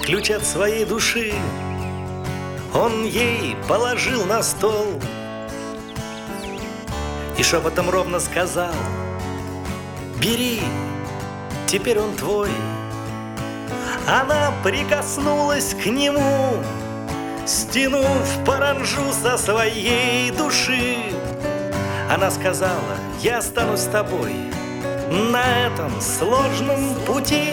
ключ от своей души он ей положил на стол и шепотом ровно сказал: бери, теперь он твой. Она прикоснулась к нему, стянув паранджу со своей души. Она сказала: я останусь с тобой на этом сложном пути.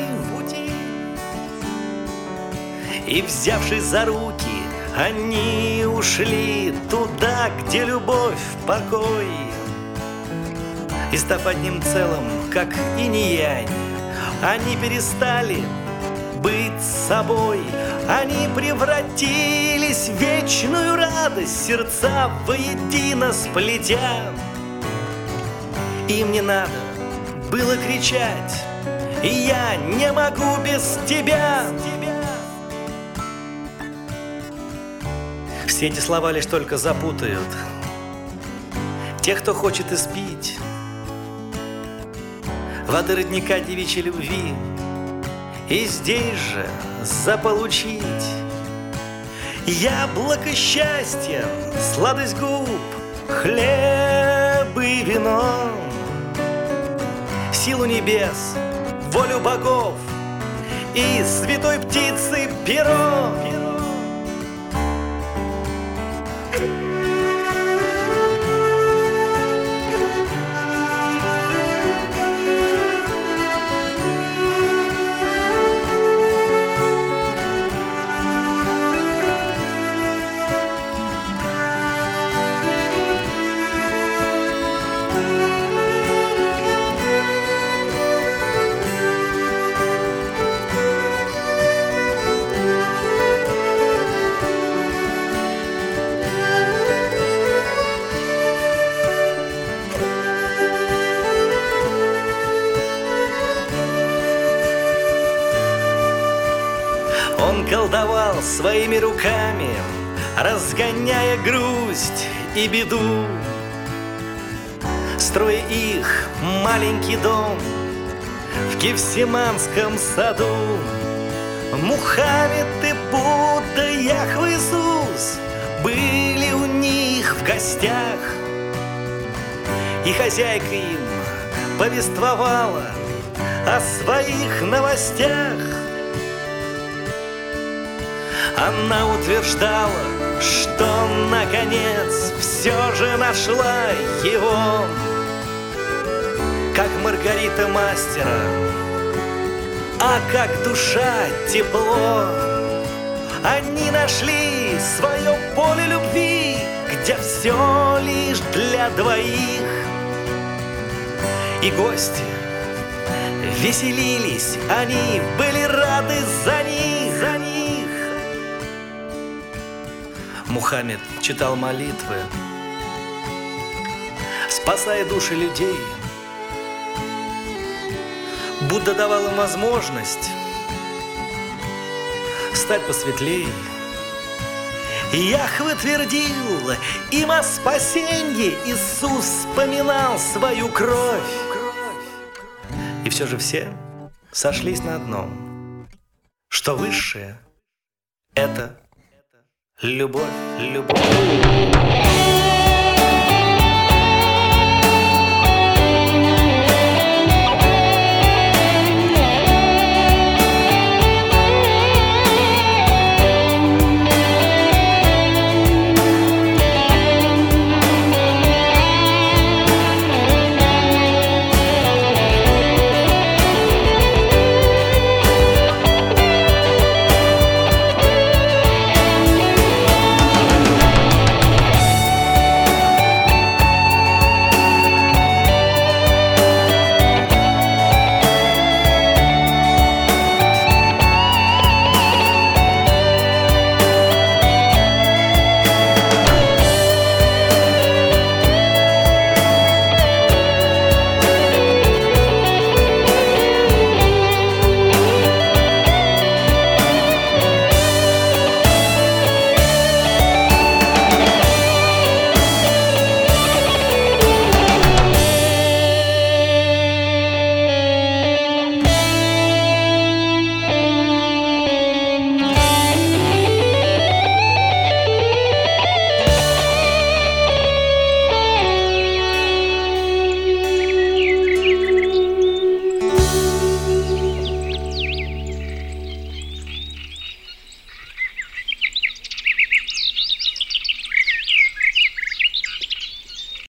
И, взявшись за руки, они ушли туда, где любовь, покой. И, став одним целым, как инь-янь, они перестали быть собой. Они превратились в вечную радость, сердца воедино сплетя. Им не надо было кричать: и я не могу без тебя. Все эти слова лишь только запутают тех, кто хочет испить воды родника девичьей любви и здесь же заполучить яблоко счастья, сладость губ, хлеб и вино, силу небес, волю богов и святой птицы перо. Он колдовал своими руками, разгоняя грусть и беду, строя их маленький дом в Гефсиманском саду. Мухаммед и Будда, Яхве Иисус были у них в гостях, и хозяйка им повествовала о своих новостях. Она утверждала, что наконец все же нашла его, как Маргарита мастера, а как душа тепло. Они нашли свое поле любви, где все лишь для двоих. И гости веселились, они были рады за них, за них. Мухаммед читал молитвы, спасая души людей. Будда давал им возможность стать посветлее. Яхве твердил им о спасении, Иисус вспоминал свою кровь. И все же все сошлись на одном, что высшее — это любовь, любовь.